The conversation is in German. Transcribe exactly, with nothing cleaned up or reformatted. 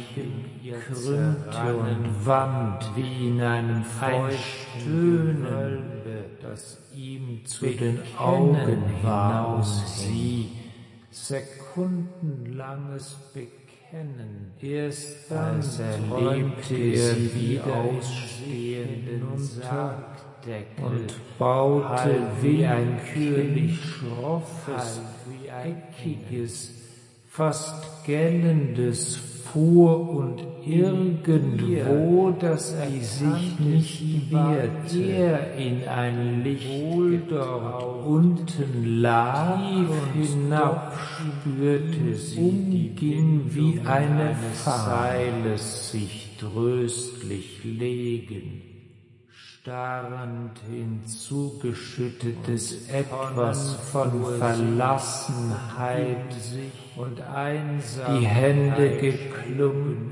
krümmte und wand wie in einem Stöhnen, das ihm zu den Augen hinaus sie sekundenlanges Bekennen. Erst dann erlebte er die ausstehenden Sargdeckel und baute wie ein kühllich schroffes, eckiges, fast gellendes Fuhr und irgendwo, dass er sich nicht wehrte, er in ein Licht dort unten lag und hinab spürte sie, umging wie eine Pfeile sich tröstlich legen. Starrend hinzugeschüttetes Etwas von Verlassenheit und einsam, die Hände geklumpt